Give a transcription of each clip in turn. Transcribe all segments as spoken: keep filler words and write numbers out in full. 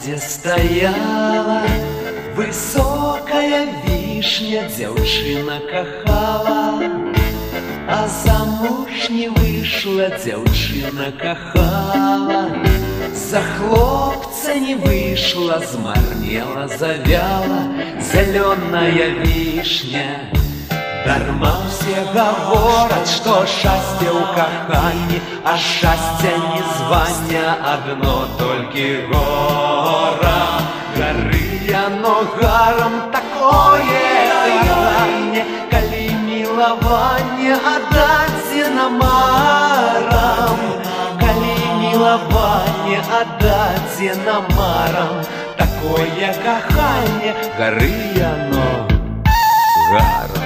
садзе стаяла высокая вішня, дзяўчына кахала, а замуж не выйшла, дзяўчына кахала, за хлопца не выйшла, змарнела, завяла зялёная вішня. Дарма все гавораць, што шчасце ў каханні, а шчасця не звання, адно толькі гора. Гары яно гарам такое каханне, калі мілаванне аддадзена марам, калі мілаванне аддадзена марам, такое каханне, гары яно гарам.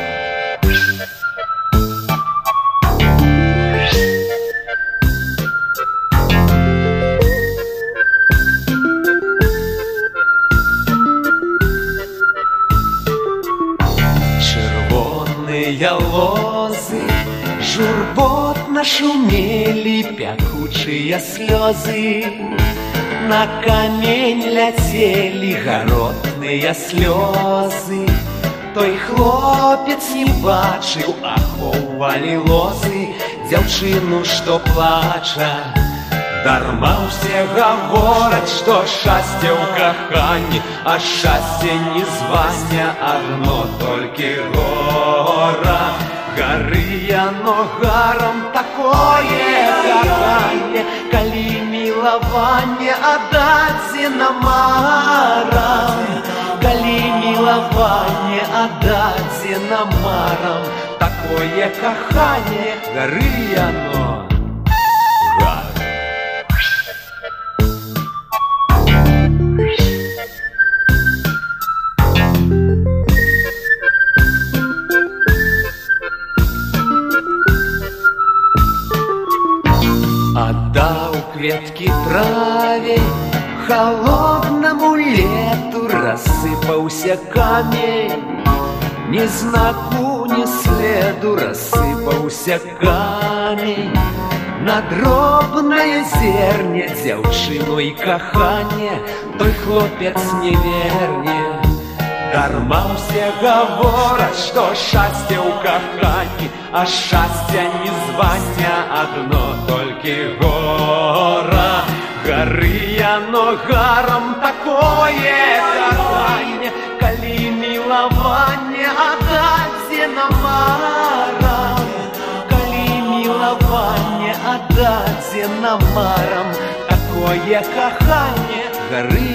Лозы журботна шумелі пякучыя слёзы, на камень ляцелі гаротныя слёзы. Той хлопец не бачыў, ахоўвалі лозы дзяўчыну, што плача. Дарма ўсе гавораць, што шчасце ў каханні, а шчасце не звання, адно толькі гора. Гары яно гарам такое каханне, калі мілаванне аддадзена марам, калі мілаванне аддадзена марам, такое каханне, гары яно гарам. Аддаў кветкі траве, холоднаму лету рассыпаўся камень, ні знаку, ні следу рассыпаўся камень. На дробнае зерне дзяўчыну і каханне той хлопец не верне. Дарма ўсе гавораць, што шчасце ў каханні, а шчасця не звання, адно толькі гора. Гары яно гарам такое каханне, калі мілаванне аддадзена марам, калі мілаванне аддадзена марам, такое каханне, гары